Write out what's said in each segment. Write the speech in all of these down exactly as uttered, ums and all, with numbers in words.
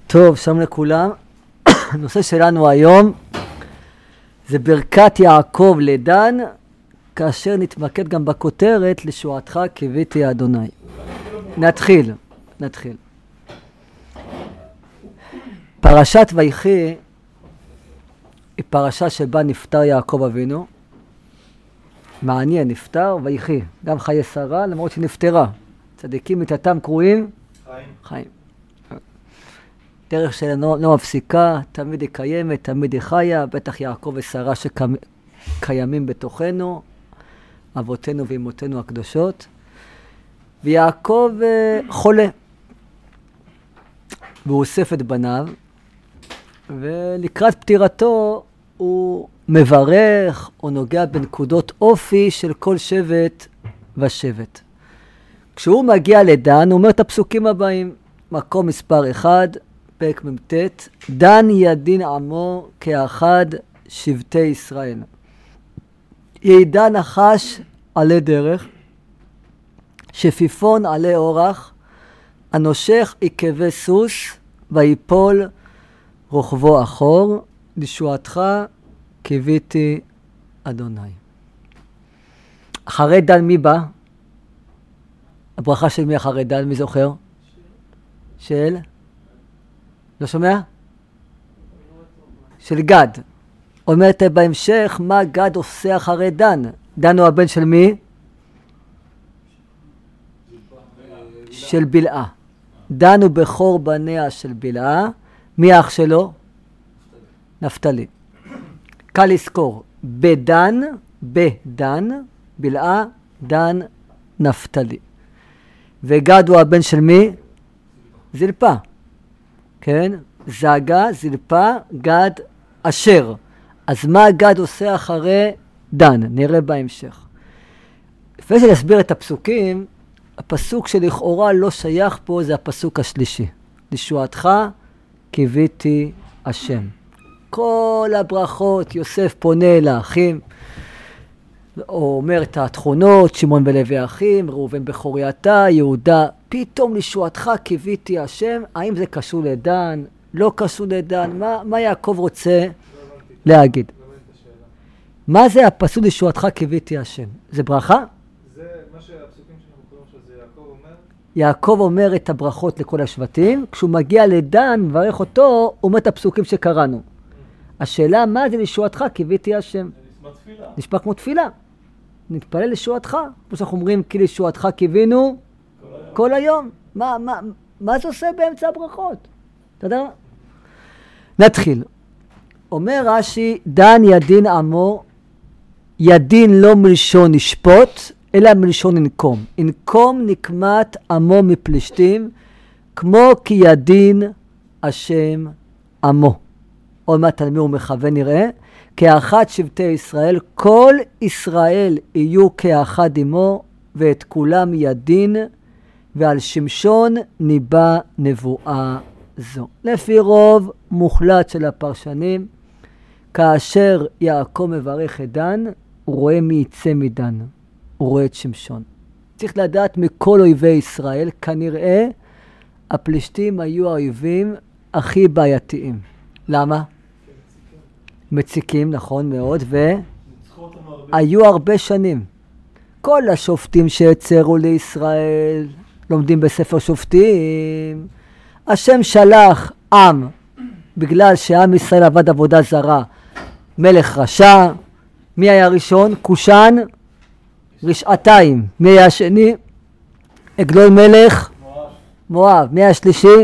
טוב, שלום לכולם. הנושא שלנו היום זה ברכת יעקב לדן, כאשר נתמקד גם בכותרת לשועתך קיוויתי אדוני. נתחיל, נתחיל. פרשת ויחי היא פרשה שבה נפטר יעקב אבינו. מעניין, נפטר ויחי, גם חיי שרה למרות שנפטרה. צדיקים מתתם קרויים חיים. חיים. דרך שלנו לא מפסיקה, תמיד היא קיימת, תמיד היא חיה, בטח יעקב ושרה שקיימים בתוכנו, אבותינו ואמותינו הקדושות. ויעקב חולה, והוא אוסף את בניו, ולקראת פטירתו הוא מברך או נוגע בנקודות אופי של כל שבט ושבט. כשהוא מגיע לדן, הוא אומר את הפסוקים הבאים, מקום מספר אחד, פרק מ"ט, דן ידין עמו כאחד שבטי ישראל. ידע נחש עלי דרך, שפיפון עלי אורח, הנושך עקבי סוס, ויפול רוחבו אחור, לשועתך קיוויתי אדוני. אחרי דן מי בא? הברכה של מי אחרי דן? מי זוכר? של? לא שומע? של גד. אומרת בהמשך, מה גד עושה אחרי דן? דן הוא הבן של מי? של בלעה. דן הוא בכור בניה של בלעה. מי האח שלו? נפתלי. קל לזכור. בדן, בדן, בלעה, דן, נפתלי. וגד הוא הבן של מי? זלפה. כן? זגה, זלפה, גד, אשר. אז מה גד עושה אחרי דן? נראה בהמשך. לפני שנסביר את הפסוקים, הפסוק שלכאורה לא שייך פה זה הפסוק השלישי. לשועתך קיוויתי השם. כל הברכות, יוסף פונה לאחים, הוא אומר את התכונות, שמעון ולוי אחים, ראובן בכורי אתה, יהודה, פתאום לשועתך קיוויתי השם. האם זה קשור לדן? לא קשור לדן? מה, מה יעקב רוצה להגיד? מה זה הפסוק לשועתך קיוויתי השם? זה ברכה? זה מה שהפסוקים שאנחנו קוראים שזה יעקב אומר? יעקב אומר את הברכות לכל השבטים, כשהוא מגיע לדן, מברך אותו, הוא אומר את הפסוקים שקראנו. השאלה, מה זה לשועתך קיוויתי השם? נשמע תפילה. נשמע כמו תפילה. נתפלל לשועתך, כמו שאנחנו אומרים, כי לשועתך קיווינו כל היום. כל היום. מה, מה, מה זה עושה באמצע הברכות? אתה יודע? נתחיל. אומר רש"י, דן ידין עמו, ידין לא מלשון נשפוט, אלא מלשון אנקום. אנקום נקמת עמו מפלשתים, כמו כי ידין השם עמו. עוד מעט תלמי הוא מכוון נראה, כאחד שבטי ישראל, כל ישראל יהיו כאחד עמו, ואת כולם ידין, ועל שמשון ניבא נבואה זו. לפי רוב מוחלט של הפרשנים, כאשר יעקב מברך את דן, הוא רואה מי יצא מדן, הוא רואה את שמשון. צריך לדעת מכל אויבי ישראל, כנראה הפלישתים היו האויבים הכי בעייתיים. למה? מציקים, נכון מאוד, והיו הרבה שנים. כל השופטים שהצרו לישראל, לומדים בספר שופטים, השם שלח עם, בגלל שעם ישראל עבד עבודה זרה, מלך רשע. מי היה ראשון? קושן, רשעתיים. מי היה השני? עגלון מלך מואב. מואב. מי היה השלישי?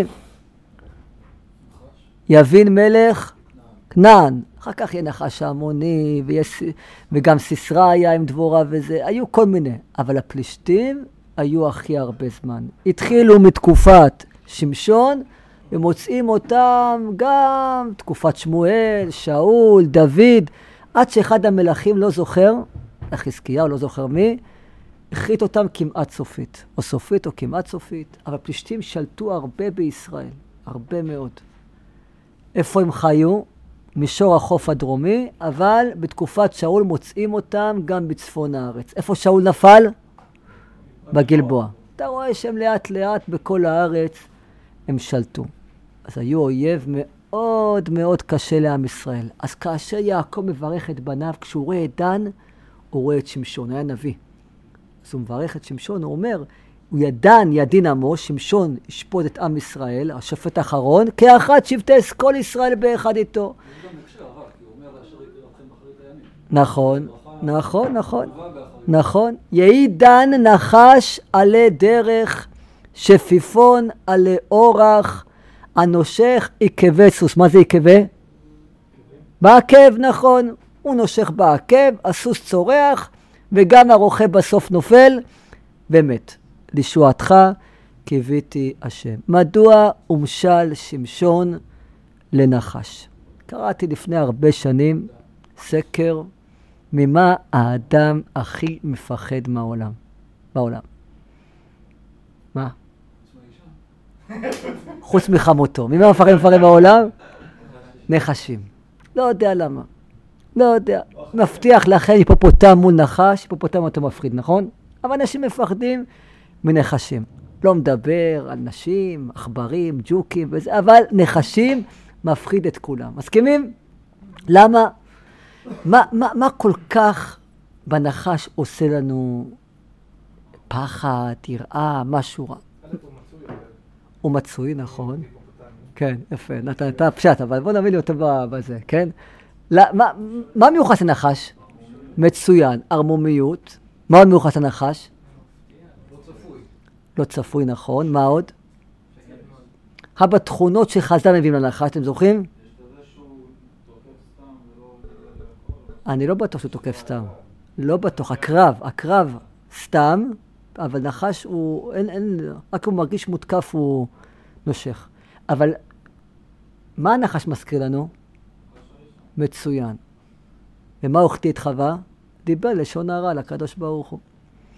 יבין מלך כנען. אחר כך יהיה נחש המוני, ויש, וגם סיסרא היה עם דבורה וזה, היו כל מיני. אבל הפלישתים היו הכי הרבה זמן. התחילו מתקופת שמשון, ומוצאים אותם גם תקופת שמואל, שאול, דוד, עד שאחד המלכים לא זוכר, חזקיהו לא זוכר מי, הכרית אותם כמעט סופית, או סופית או כמעט סופית, אבל פלישתים שלטו הרבה בישראל, הרבה מאוד. איפה הם חיו? מישור החוף הדרומי, אבל בתקופת שאול מוצאים אותם גם בצפון הארץ. איפה שאול נפל? בגלבוע. אתה רואה שהם לאט לאט בכל הארץ הם שלטו. אז היו אויב מאוד מאוד קשה לעם ישראל. אז כאשר יעקב מברך את בניו, כשהוא רואה את דן, הוא רואה את שמשון, היה נביא. אז הוא מברך את שמשון, הוא אומר, הוא ידן ידין עמו, שמשון ישפוט את עם ישראל, השופט האחרון, כאחד שבטי כל ישראל באחד איתו. זה גם נקשר הרב, כי הוא אומר לאשר יתר אתכם באחרית הימים. נכון, נכון, נכון, נכון. יהי דן נחש עלי דרך, שפיפון עלי אורח, הנושך עקבי סוס. מה זה עקבי? בעקב, נכון. הוא נושך בעקב, הסוס צורח, וגם הרוחה בסוף נופל, ומת. לישועתך קיוויתי השם. מדוע הומשל שמשון לנחש? קראתי לפני הרבה שנים סקר, ממה האדם הכי מפחד מהעולם? בעולם. מה? חוץ מחמותו. ממה מפחד מפחד בעולם? נחשים. לא יודע למה. לא יודע. מבטיח לכם, היפופוטם מול נחש, היפופוטם אותו מפחיד, נכון? אבל אנשים מפחדים מנחשים. לא מדבר על נשים, עכברים, ג'וקים וזה, אבל נחשים מפחיד את כולם. מסכימים? למה? מה, מה, מה כל כך בנחש עושה לנו פחד, יראה, משהו רע? הוא מצוי, נכון. כן, יפה. נתן את הפשט, אבל בוא נביא לי אותו בזה, כן? מה, מה מיוחס לנחש? מצוין, ערמומיות. מה עוד מיוחס לנחש? לא צפוי. לא צפוי, נכון. מה עוד? הבתכונות שחז"ל מביאים לנחש, אתם זוכרים? יש כזה שהוא תוקף סתם ולא... אני לא בטוח שהוא תוקף סתם. לא בטוח. הקרב, הקרב סתם, אבל נחש הוא, אין, אין, רק הוא מרגיש מותקף, הוא נושך. אבל מה הנחש מזכיר לנו? מצוין. ומה הוא החטיא את חווה? דיבר לשון הרע לקדוש ברוך הוא.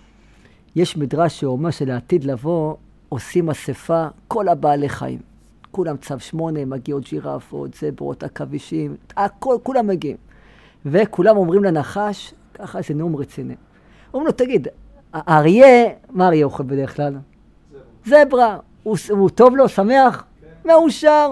יש מדרש שאומר שלעתיד לבוא עושים אספה כל הבעלי חיים. כולם צו שמונה, מגיעות ג'ירפות, זברות, עכבישים, הכל, כולם מגיעים. וכולם אומרים לנחש, ככה זה נאום רציני. אומרים לו, תגיד, האריה, מה האריה אוכל בדרך כלל? זברה. זברה. הוא, הוא טוב לו, שמח? כן. מאושר.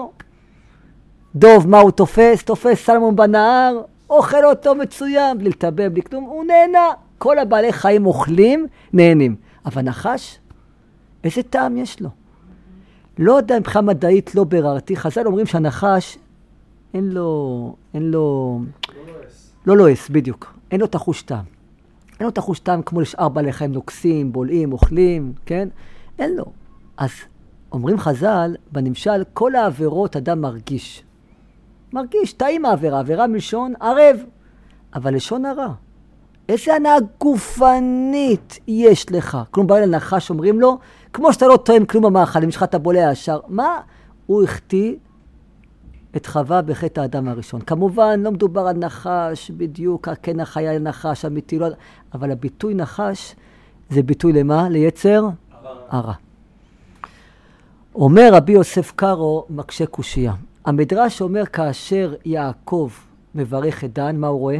דוב, מה הוא תופס? תופס סלמון בנהר, אוכל אותו מצוין, בלי לטבע, בלי כלום, הוא נהנה. כל הבעלי חיים אוכלים, נהנים. אבל נחש, איזה טעם יש לו? לא יודע, מבחינה מדעית לא בררתי. חז"ל אומרים שהנחש, אין לו, אין לו, לא לועס. לא לועס, בדיוק. אין לו תחוש טעם. אין לו תחוש טעם כמו לשאר בעלי חיים נוקסים, בולעים, אוכלים, כן? אין לו. אז אומרים חז"ל, בנמשל, כל העבירות אדם מרגיש. מרגיש, טעים העבירה, העבירה מלשון ערב, אבל לשון הרע. איזה הנאה גופנית יש לך? כלום בא לנחש, אומרים לו, כמו שאתה לא טועם כלום במאכלים שלך, אתה בולע ישר. מה? הוא החטיא את חווה בחטא האדם הראשון. כמובן, לא מדובר על נחש בדיוק, כן החיה נחש אמיתי, לא, אבל הביטוי נחש זה ביטוי למה? ליצר? הרע. אומר רבי יוסף קארו, מקשה קושייה. המדרש אומר כאשר יעקב מברך את דן, מה הוא רואה?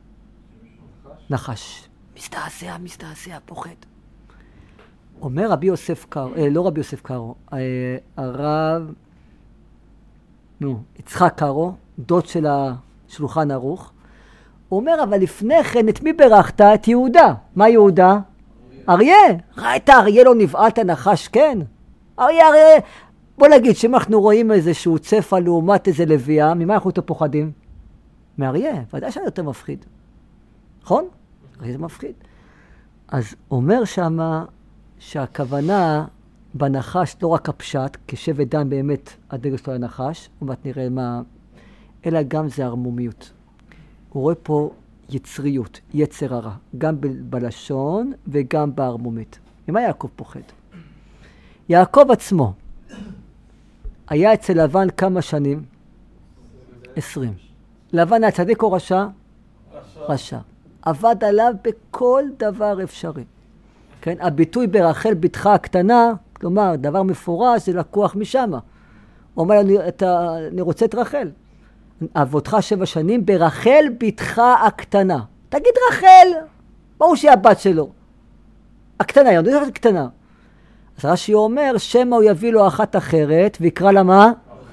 נחש. מזדעזע, מזדעזע, פוחד. אומר רבי יוסף קארו, אה, לא רבי יוסף קארו, אה, הרב, נו, יצחק קארו, דוד של השולחן ערוך, הוא אומר, אבל לפני כן, את מי ברכת? את יהודה. מה יהודה? אריה. ראית אריה לא נבעלת נחש? כן. אריה, אריה. בוא נגיד שאם אנחנו רואים איזשהו צפה לעומת איזה לביאה, ממה אנחנו יותר פוחדים? מאריה. ודאי שזה יותר מפחיד. נכון? אריה זה מפחיד. אז אומר שמה שהכוונה בנחש לא רק הפשט, כשבט דן באמת הדגל שלו הנחש, ומעט נראה מה, אלא גם זה הרמומיות. הוא רואה פה יצריות, יצר הרע, גם ב- בלשון וגם בהרמומית. ממה יעקב פוחד? יעקב עצמו היה אצל לבן כמה שנים? עשרים. לבן היה צדיק או רשע? רשע. רשע. עבד עליו בכל דבר אפשרי. כן? הביטוי ברחל בתך הקטנה, כלומר, דבר מפורש, זה לקוח משם. הוא אומר, אני, אתה, אני רוצה את רחל. עבודך שבע שנים ברחל בתך הקטנה. תגיד רחל, ברור שהיא הבת שלו. הקטנה, היא יודעת קטנה. אז רש"י אומר, שמא הוא יביא לו אחת אחרת, ויקרא לה מה?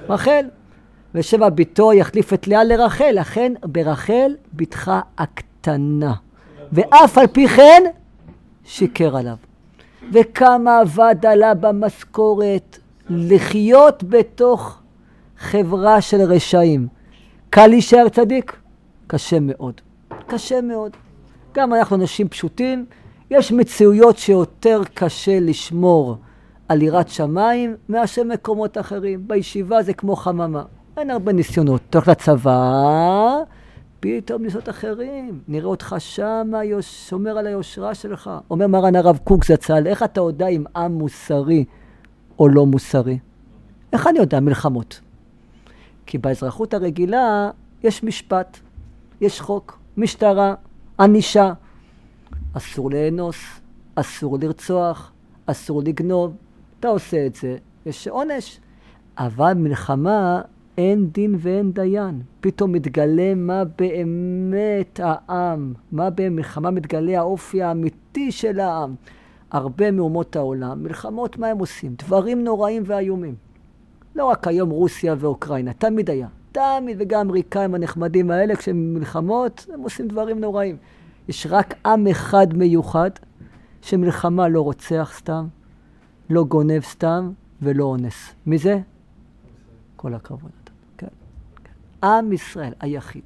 רחל. ושבע ביתו יחליף את לאה לרחל, לכן ברחל ביתך הקטנה. ואף על פי כן שיקר עליו. וכמה עבד עלה במשכורת לחיות בתוך חברה של רשעים. קל להישאר צדיק? קשה מאוד. קשה מאוד. גם אנחנו אנשים פשוטים, יש מציאויות שיותר קשה לשמור על יראת שמיים מאשר מקומות אחרים. בישיבה זה כמו חממה. אין הרבה ניסיונות. תוך לצבא, פתאום ניסיונות אחרים. נראה אותך שם, שומר על היושרה שלך. אומר מרן הרב קוק זצ"ל, איך אתה יודע אם עם מוסרי או לא מוסרי? איך אני יודע? מלחמות. כי באזרחות הרגילה יש משפט, יש חוק, משטרה, ענישה. אסור לאנוס, אסור לרצוח, אסור לגנוב. אתה עושה את זה, יש עונש. אבל מלחמה אין דין ואין דיין. פתאום מתגלה מה באמת העם, מה במלחמה מתגלה האופי האמיתי של העם. הרבה מאומות העולם, מלחמות מה הם עושים? דברים נוראים ואיומים. לא רק היום רוסיה ואוקראינה, תמיד היה. תמיד, וגם האמריקאים הנחמדים האלה, כשהם מלחמות, הם עושים דברים נוראים. יש רק עם אחד מיוחד, שמלחמה לא רוצח סתם, לא גונב סתם, ולא אונס. מי זה? כל הכבוד. כן, כן. עם ישראל היחיד.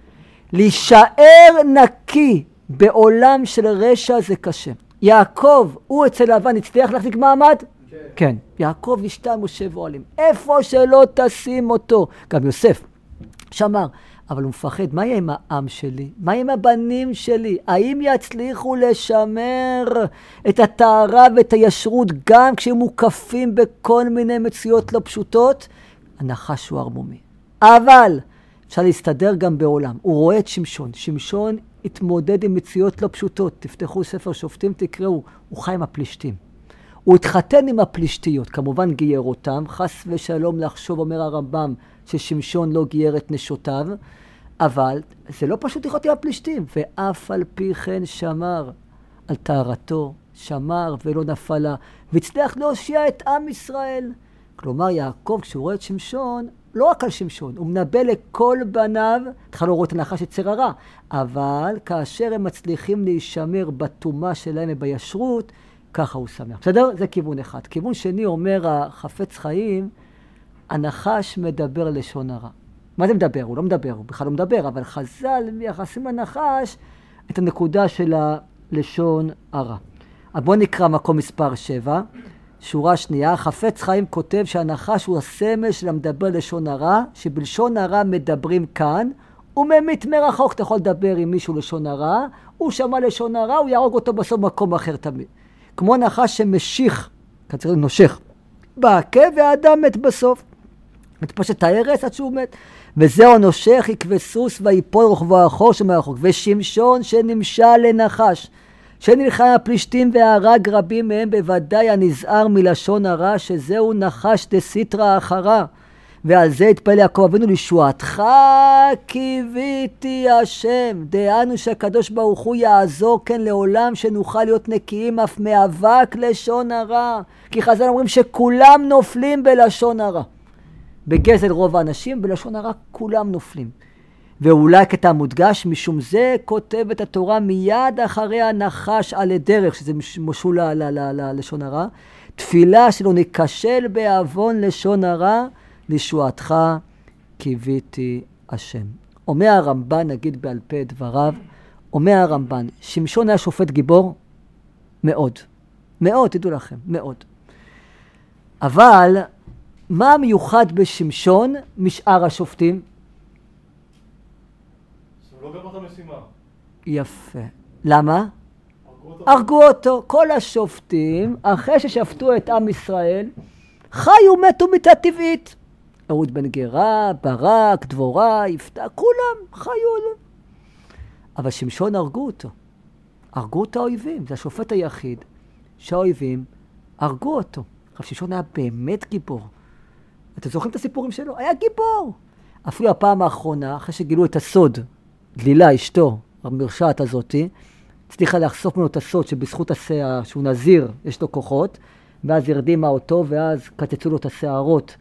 להישאר נקי בעולם של רשע זה קשה. יעקב, הוא אצל לבן, הצליח להחזיק מעמד? כן. כן. יעקב נשתה משה ואוהלים. איפה שלא תשים אותו. גם יוסף שאמר, אבל הוא מפחד, מה יהיה עם העם שלי? מה יהיה עם הבנים שלי? האם יצליחו לשמר את הטהרה ואת הישרות גם כשהם מוקפים בכל מיני מציאות לא פשוטות? הנחש הוא ערמומי. אבל אפשר להסתדר גם בעולם. הוא רואה את שמשון. שמשון התמודד עם מציאות לא פשוטות. תפתחו ספר שופטים, תקראו. הוא חי עם הפלישתים. הוא התחתן עם הפלישתיות. כמובן גייר אותם. חס ושלום לחשוב, אומר הרמב"ם, ששמשון לא גייר את נשותיו. אבל זה לא פשוט לחיות עם הפלישתים. ואף על פי כן שמר על טהרתו. שמר ולא נפלה. והצליח להושיע את עם ישראל. כלומר, יעקב, כשהוא רואה את שמשון, לא רק על שמשון, הוא מנבא לכל בניו, התחל לא רואה את הנחש יצר הרע, אבל כאשר הם מצליחים להישמר בתומה שלהם ובישרות, ככה הוא שמח. בסדר? זה כיוון אחד. כיוון שני אומר החפץ חיים, הנחש מדבר לשון הרע. מה זה מדבר? הוא לא מדבר, הוא בכלל לא מדבר, אבל חז"ל מייחסים לנחש את הנקודה של הלשון הרע. אז בואו נקרא מקום מספר שבע. שורה שנייה, חפץ חיים כותב שהנחש הוא הסמל של המדבר לשון הרע, שבלשון הרע מדברים כאן, הוא ממית מרחוק, אתה יכול לדבר עם מישהו לשון הרע, הוא שמע לשון הרע, הוא יהרוג אותו בסוף מקום אחר תמיד. כמו נחש שמשיך, כצריך נושך, בעקב והאדם מת בסוף. מתפשט הארץ עד שהוא מת. וזהו נושך יקווה סוס ויפול רוחבו החור שמרחוק. ושמשון שנמשל לנחש. שנלחם הפלישתים והרג רבים מהם בוודאי הנזהר מלשון הרע שזהו נחש דסיטרא אחרא. ועל זה התפלל יעקב אבינו לישועתך קיוויתי השם. דהיינו שהקדוש ברוך הוא יעזור כן לעולם שנוכל להיות נקיים אף מאבק לשון הרע. כי חז"ל אומרים שכולם נופלים בלשון הרע. בגזל רוב האנשים, בלשון הרע כולם נופלים. ואולי כתה מודגש, משום זה כותבת התורה מיד אחרי הנחש על הדרך, שזה משול ללשון הרע, תפילה שלא ניקשל בעוון לשון הרע, לישועתך קיוויתי השם. אומר הרמב"ן, נגיד בעל פה דבריו, אומר הרמב"ן, שמשון היה שופט גיבור? מאוד. מאוד, תדעו לכם, מאוד. אבל מה המיוחד בשמשון משאר השופטים? לא גמר את המשימה. יפה. למה? הרגו אותו. הרגו אותו. כל השופטים, אחרי ששפטו את עם ישראל, חיו מתו מיתה טבעית. אהוד בן גרה, ברק, דבורה, יפתח, כולם חיו. אבל שמשון הרגו אותו. הרגו את האויבים. זה השופט היחיד שהאויבים הרגו אותו. עכשיו שמשון היה באמת גיבור. אתם זוכרים את הסיפורים שלו? היה גיבור. אפילו הפעם האחרונה, אחרי שגילו את הסוד, דלילה, אשתו, המרשעת הזאתי, הצליחה לחשוף ממנו את הסוד שבזכות השער, שהוא נזיר, יש לו כוחות, ואז הרדימה אותו, ואז קצצו לו את השערות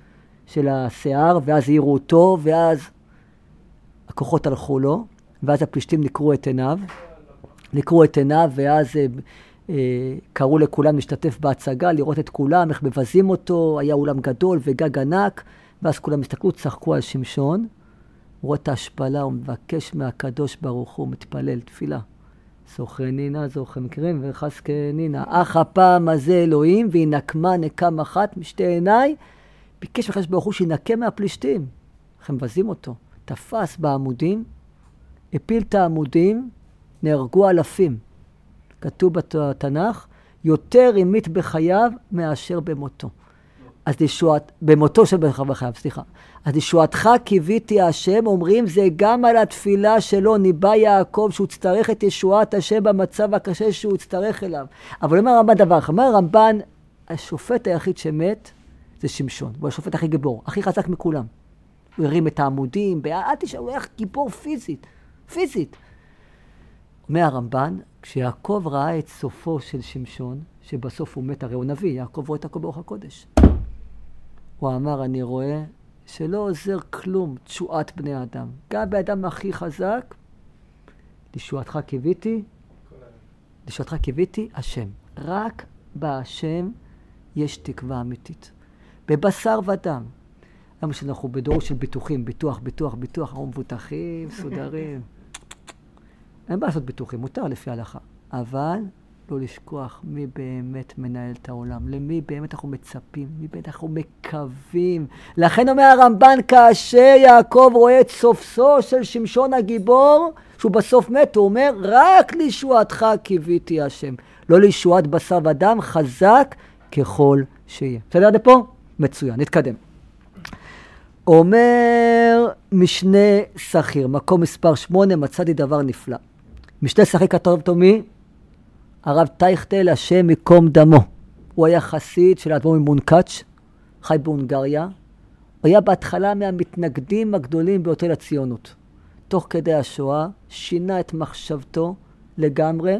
של השיער, ואז העירו אותו, ואז הכוחות הלכו לו, ואז הפלישתים נקרו את עיניו, נקרו את עיניו, ואז אה, אה, קראו לכולם להשתתף בהצגה, לראות את כולם, איך מבזים אותו, היה אולם גדול וגג ענק, ואז כולם הסתכלו, צחקו על שמשון, הוא רואה את ההשפלה, הוא מבקש מהקדוש ברוך הוא, מתפלל, תפילה. זוכרנינה, זוכר מכירים, וחזקנינה, אך הפעם הזה אלוהים, וינקמה נקם אחת משתי עיניי, ביקש מחדש ברוך הוא שינקה מהפלישתים. איך הם מבזים אותו. תפס בעמודים, הפיל את העמודים, נהרגו אלפים. כתוב בתנ"ך, יותר המית בחייו מאשר במותו. אז ישועת, במותו של בחייו, סליחה. אז ישועתך קיוויתי השם, אומרים זה גם על התפילה שלו, ניבא יעקב, שהוא צטרך את ישועת השם במצב הקשה שהוא צטרך אליו. אבל אומר הרמב"ן דבר, אומר הרמב"ן, השופט היחיד שמת זה שמשון, הוא השופט הכי גיבור, הכי חזק מכולם. הוא הרים את העמודים, אל תשאר, הוא היה גיבור פיזית, פיזית. אומר הרמב"ן, כשיעקב ראה את סופו של שמשון, שבסוף הוא מת, הרי הוא נביא, יעקב רואה את הכל ברוך הקודש. הוא אמר, אני רואה שלא עוזר כלום תשועת בני האדם. גם באדם הכי חזק, לשועתך קיוויתי, לשועתך קיוויתי, השם. רק בהשם יש תקווה אמיתית. בבשר ודם. למה שאנחנו בדור של ביטוחים, ביטוח, ביטוח, ביטוח, אנחנו מבוטחים, סודרים. אין בעיה לעשות ביטוחים, מותר לפי ההלכה. אבל לא לשכוח מי באמת מנהל את העולם, למי באמת אנחנו מצפים, מי באמת אנחנו מקווים. לכן אומר הרמב"ן, כאשר יעקב רואה את סופסו של שמשון הגיבור, שהוא בסוף מת, הוא אומר, רק לישועתך קיוויתי השם. לא לישועת בשר ודם, חזק ככל שיהיה. בסדר עד פה? מצוין, נתקדם. אומר משנה שכיר, מקום מספר שמונה, מצאתי דבר נפלא. משנה שכיר כתוב אותו מי? הרב טייכטל, השם מקום דמו. הוא היה חסיד של האדמו"ר ממונקאץ', חי בהונגריה. הוא היה בהתחלה מהמתנגדים הגדולים ביותר לציונות. תוך כדי השואה, שינה את מחשבתו לגמרי,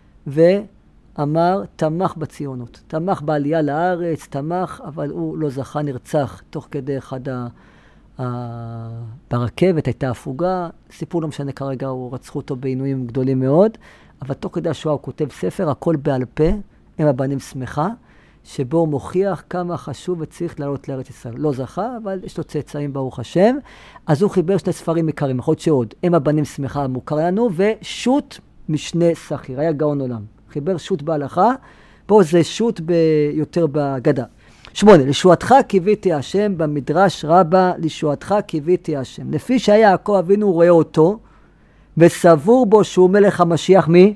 ואמר, תמך בציונות. תמך בעלייה לארץ, תמך, אבל הוא לא זכה, נרצח תוך כדי אחד ה... ה... ברכבת הייתה הפוגה, סיפור לא משנה כרגע, הוא רצחו אותו בעינויים גדולים מאוד, אבל תוך כדי השואה הוא כותב ספר, הכל בעל פה, הם הבנים שמחה, שבו הוא מוכיח כמה חשוב וצריך לעלות לארץ ישראל. לא זכה, אבל יש לו צאצאים ברוך השם. אז הוא חיבר שני ספרים עיקריים, יכול להיות שעוד. הם הבנים שמחה מוכר לנו, ושו"ת משנה שכיר, היה גאון עולם. חיבר שו"ת בהלכה, פה זה שו"ת יותר בגדה. שמונה, לשועתך קיוויתי השם, במדרש רבה, לשועתך קיוויתי השם. לפי שהיה יעקב אבינו רואה אותו, וסבור בו שהוא מלך המשיח מי?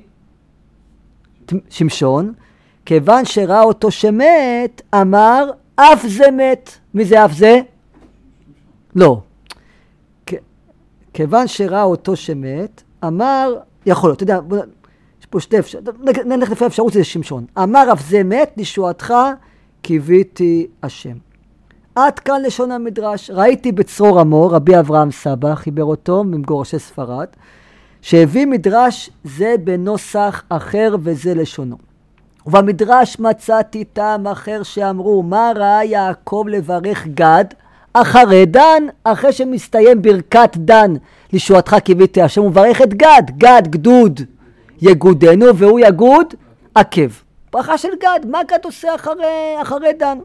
שמשון. כיוון שראה אותו שמת, אמר, אף זה מת. מי זה אף זה? לא. כ- כיוון שראה אותו שמת, אמר, יכול להיות, אתה יודע, בוא, יש פה שתי אפשרות, נלך לפי האפשרות זה שמשון. אמר אף זה מת, לשועתך קיוויתי השם. עד כאן לשון המדרש. ראיתי בצרור עמו, רבי אברהם סבא, חיבר אותו ממגורשי ספרד, שהביא מדרש זה בנוסח אחר וזה לשונו. ובמדרש מצאתי טעם אחר שאמרו, מה ראה יעקב לברך גד אחרי דן, אחרי שמסתיים ברכת דן, לשועתך קיוויתי השם, הוא מברך את גד, גד גדוד יגודנו, והוא יגוד עקב. ברכה של גד, מה גד עושה אחרי, אחרי דן?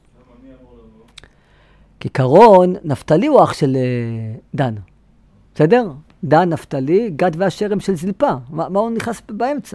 כעיקרון, נפתלי הוא אח של דן, בסדר? דן, נפתלי, גד והשרם של זלפה, מה, מה הוא נכנס באמצע?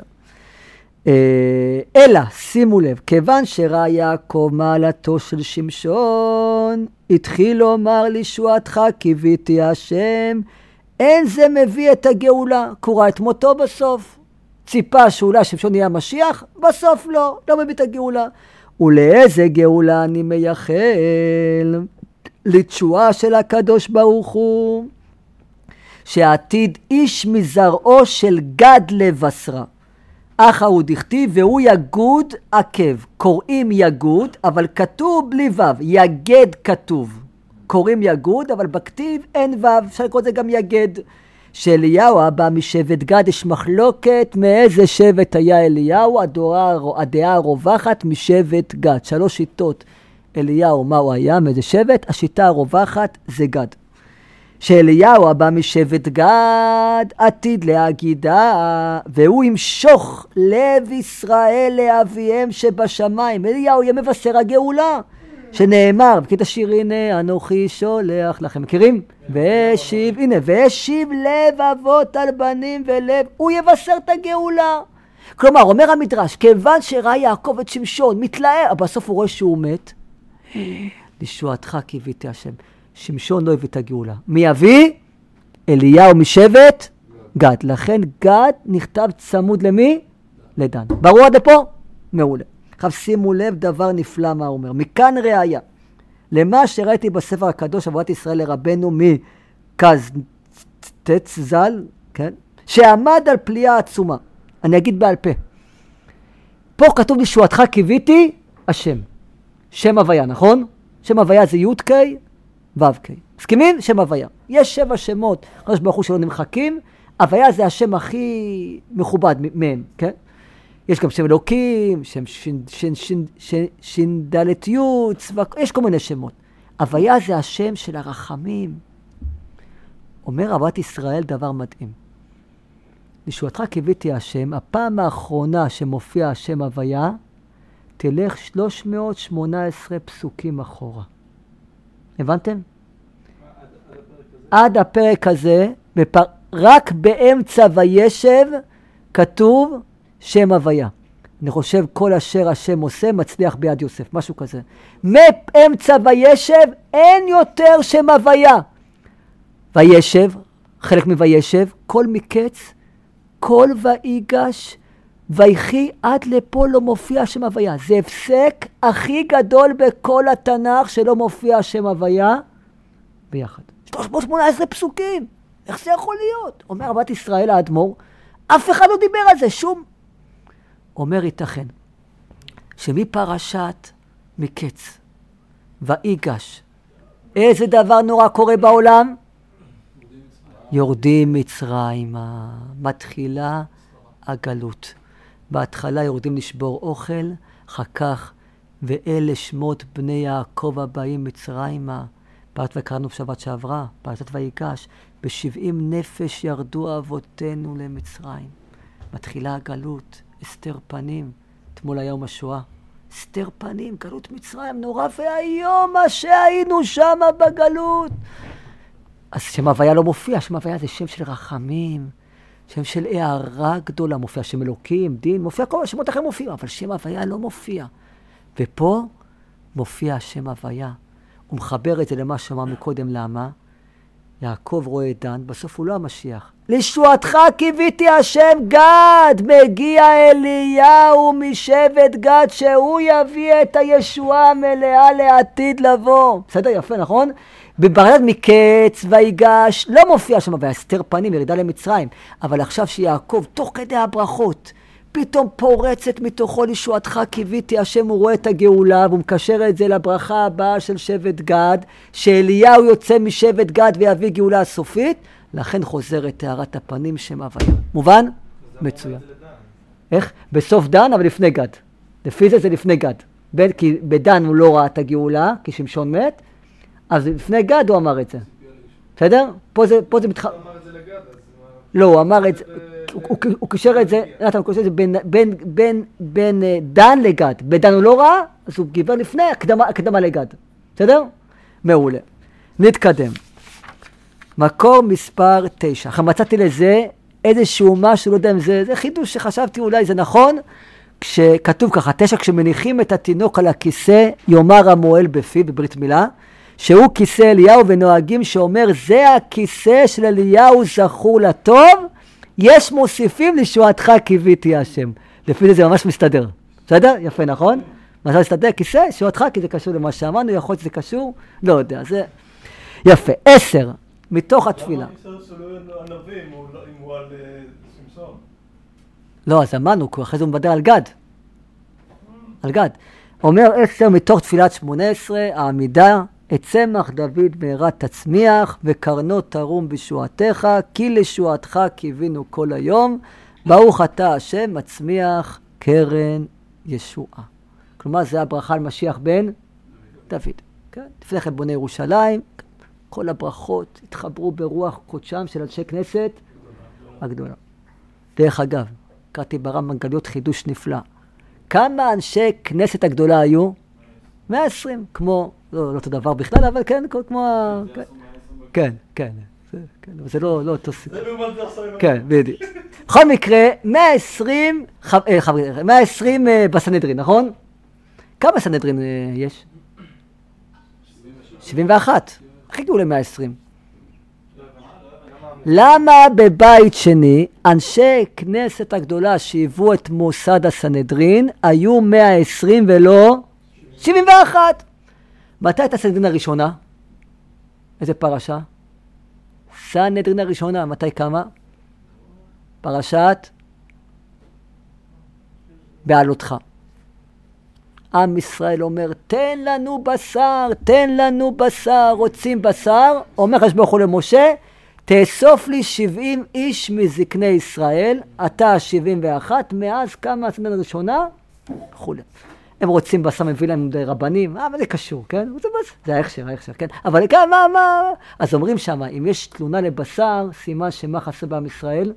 אלא, שימו לב, כיוון שראה יעקב מעלתו של שמשון, התחיל לומר לשועתך קיוויתי השם, אין זה מביא את הגאולה, קורא את מותו בסוף. ציפה שאולי שמשון יהיה המשיח, בסוף לא, לא מביא את הגאולה. ולאיזה גאולה אני מייחל? לתשועה של הקדוש ברוך הוא, שעתיד איש מזרעו של גד לבשרה. אחא הוא דכתיב, והוא יגוד עקב. קוראים יגוד, אבל כתוב בלי וו. יגד כתוב. קוראים יגוד, אבל בכתיב אין וו. אפשר לקרוא את זה גם יגד. שאליהו הבא משבט גד, יש מחלוקת מאיזה שבט היה אליהו, הדעה, הדעה הרווחת משבט גד. שלוש שיטות. אליהו, מה הוא היה? מאיזה שבט? השיטה הרווחת זה גד. שאליהו הבא משבט גד עתיד להגידה, והוא ימשוך לב ישראל לאביהם שבשמיים. אליהו יהיה מבשר הגאולה, שנאמר, בקטע שיר, הנה אנוכי שולח לכם. מכירים? והשיב, הנה, והשיב לב אבות על בנים ולב, הוא יבשר את הגאולה. כלומר, אומר המדרש, כיוון שראה יעקב את שמשון, מתלהב, אבל בסוף הוא רואה שהוא מת, לישועתך קיוויתי השם. שמשון לא הביא את הגאולה. מי יביא? אליהו משבט גד. לכן גד נכתב צמוד למי? לדן. ברור עד לפה? מעולה. עכשיו שימו לב דבר נפלא מה הוא אומר. מכאן ראיה. למה שראיתי בספר הקדוש עבודת ישראל לרבנו מקז ז"ל, כן? שעמד על פליאה עצומה. אני אגיד בעל פה. פה כתוב לישועתך קיוויתי השם. שם הוויה, נכון? שם הוויה זה י' ק' ו' ק'. מסכימים? שם הוויה. יש שבע שמות, הקדוש ברוך הוא שלא נמחקים. הוויה זה השם הכי מכובד מהם, כן? יש גם שם אלוקים, שם שינדלת יוץ, יש כל מיני שמות. הוויה זה השם של הרחמים. אומר עבודת ישראל דבר מדהים. לישועתך קיוויתי השם, הפעם האחרונה שמופיע השם הוויה, תלך שלוש מאות שמונה עשרה פסוקים אחורה. הבנתם? עד הפרק הזה, בפר... רק באמצע וישב כתוב שם הוויה. אני חושב כל אשר השם עושה מצליח ביד יוסף, משהו כזה. מאמצע וישב אין יותר שם הוויה. וישב, חלק מוישב, כל מקץ, כל ויגש, ויחי עד לפה לא מופיע שם הוויה. זה הפסק הכי גדול בכל התנ"ך שלא מופיע שם הוויה ביחד. שלוש מאות שמונה עשרה פסוקים. איך זה יכול להיות? אומר עבודת ישראל האדמו"ר, אף אחד לא דיבר על זה, שום. אומר ייתכן, שמפרשת מקץ, ויגש, איזה דבר נורא קורה בעולם? יורדים מצרימה, מתחילה הגלות. בהתחלה יורדים לשבור אוכל, אחר כך, ואלה שמות בני יעקב הבאים מצרימה. פרט וקראנו בשבת שעברה, פרשת ויגש, בשבעים נפש ירדו אבותינו למצרים. מתחילה הגלות, הסתר פנים, אתמול היה יום השואה. הסתר פנים, גלות מצרים, נורא והיום מה שהיינו שם בגלות. אז שם הוויה לא מופיע, שם הוויה זה שם של רחמים, שם של הערה גדולה, מופיע שם אלוקים, דין, מופיע כל השמות אחרים מופיעים, אבל שם הוויה לא מופיע. ופה מופיע שם הוויה. הוא מחבר את זה למה שאמר מקודם, למה? יעקב רואה את דן, בסוף הוא לא המשיח. לישועתך קיוויתי השם גד, מגיע אליהו משבט גד, שהוא יביא את הישועה המלאה לעתיד לבוא. בסדר, יפה, נכון? בברדת מקץ ויגש, לא מופיע שם, והסתר פנים, ירידה למצרים. אבל עכשיו שיעקב, תוך כדי הברכות, פתאום פורצת מתוכו לישועתך קיוויתי השם, הוא רואה את הגאולה, והוא מקשר את זה לברכה הבאה של שבט גד, שאליהו יוצא משבט גד ויביא גאולה הסופית, לכן חוזרת תארת הפנים שם הוויה. מובן? מצוין. איך? בסוף דן, אבל לפני גד. לפי זה זה לפני גד. בין, כי בדן הוא לא ראה את הגאולה, כי שמשון מת, אז לפני גד הוא אמר את זה. בסדר? פה זה, פה זה מתח... הוא אמר את זה לגד, אז... לא, הוא אמר את זה... הוא קשר את זה, נתן, הוא קשר את זה בין, בין, בין, בין דן לגד. בדן הוא לא ראה, אז הוא גיבר לפני הקדמה, הקדמה לגד. בסדר? מעולה. נתקדם. מקור מספר תשע. אחרי מצאתי לזה איזשהו משהו, לא יודע אם זה, זה חידוש שחשבתי אולי זה נכון, כשכתוב ככה, תשע, כשמניחים את התינוק על הכיסא, יאמר המועל בפיו בברית מילה, שהוא כיסא אליהו, ונוהגים שאומר, זה הכיסא של אליהו זכור לטוב, יש מוסיפים לישועתך קיוויתי השם. לפי זה זה ממש מסתדר. בסדר? יפה, נכון? מה זה מסתדר? כיסא, לישועתך, כי זה קשור למה שאמרנו, יכול להיות שזה קשור? לא יודע, זה... יפה. עשר, מתוך התפילה. למה נפסר שלא יהיה הנביא אם הוא על שמשון? לא, אז אמרנו, כי אחרי זה הוא מדבר על גד. על גד. אומר עשר, מתוך תפילת שמונה עשרה, העמידה, את צמח דוד מהרה תצמיח, וקרנו תרום בשועתך, כי לשועתך קיווינו כל היום, ברוך אתה השם מצמיח קרן ישועה. כלומר, זה הברכה על משיח בן דוד, כן? לפני כן בוני ירושלים, כל הברכות התחברו ברוח קודשם של אנשי כנסת הגדולה. דרך אגב, קראתי ברמב"ם גלויות חידוש נפלא. כמה אנשי כנסת הגדולה היו? מאה ועשרים, כמו, לא, לא אותו דבר בכלל, אבל כן, כמו ה... כן, כן, כן, אבל זה לא, לא אותו סיפור. זה לעומת זה עכשיו. כן, בדיוק. בכל מקרה, מאה ועשרים, מאה ועשרים בסנהדרין, נכון? כמה סנהדרין יש? שבעים ואחת. חיכו ל-מאה ועשרים. למה בבית שני, אנשי כנסת הגדולה שהיוו את מוסד הסנהדרין, היו מאה ועשרים ולא שבעים ואחת? מתי הייתה הסנהדרין הראשונה? איזה פרשה? סנהדרין הראשונה, מתי קמה? פרשת בעלותך. עם ישראל אומר, תן לנו בשר, תן לנו בשר, רוצים בשר. אומר הקדוש ברוך הוא למשה, תאסוף לי שבעים איש מזקני ישראל, אתה שבעים ואחת, מאז קמה הסנהדרין הראשונה, וכו'. הם רוצים בשר, מביא להם רבנים, אבל זה קשור, כן? זה, זה ההכשר, ההכשר, כן? אבל כאן, מה, מה? אז אומרים שם, אם יש תלונה לבשר, סימן שמה חסר בעם ישראל?